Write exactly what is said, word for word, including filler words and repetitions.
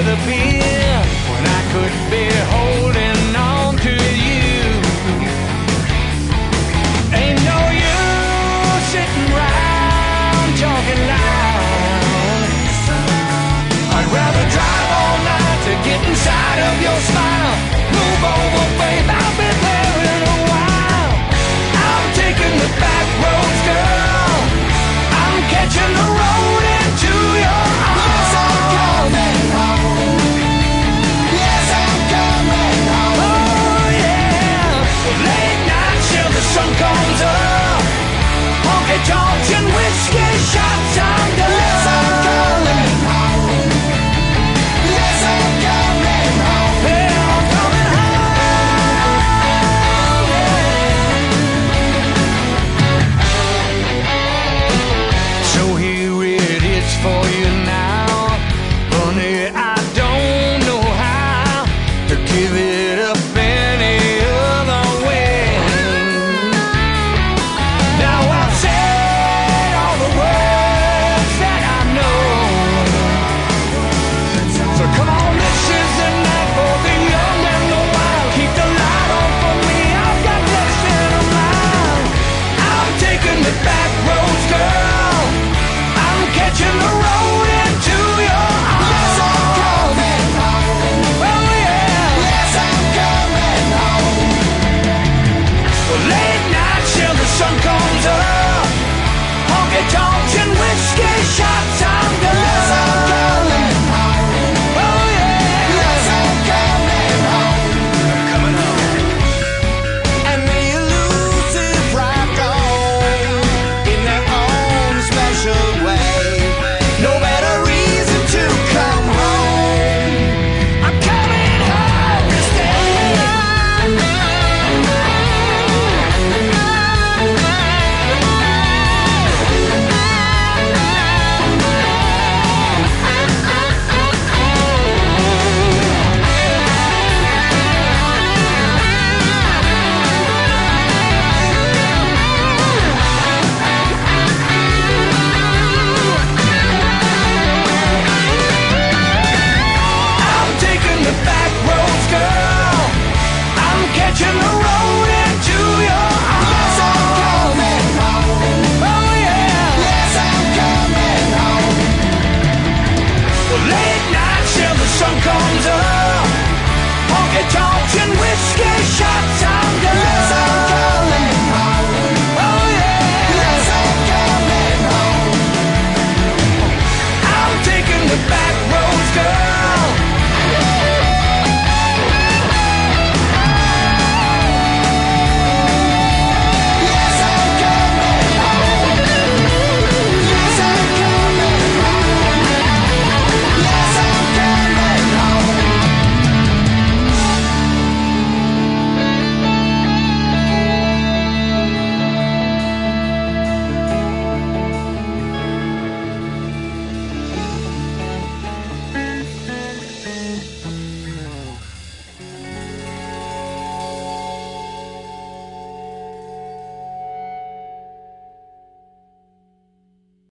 rather be when I could be holding on to you. Ain't no use sitting round talking loud. I'd rather drive all night to get inside of your smile. Move over, babe, I'll be there in a while. I'm taking the back roads, girl. I'm catching the road into your arms. Yes, I'm coming home. Yes, I'm coming home. Oh, yeah. Late night till the sun comes up. Honky tonks and whiskey shots under. Yes, I'm coming home. Yes, I'm coming home. Yeah, I'm coming home. Yeah. So here it is for you now, honey. I don't know how to give it up any other way. Now I've said all the words that I know. So come on, this is the night for the young and the wild. Keep the light on for me, I've got less than a mile. I'm taking the back roads, girl. I'm catching the road into your arms. Yes, I'm coming home. Oh, yeah. Yes, I'm coming home. Late night till the sun comes up.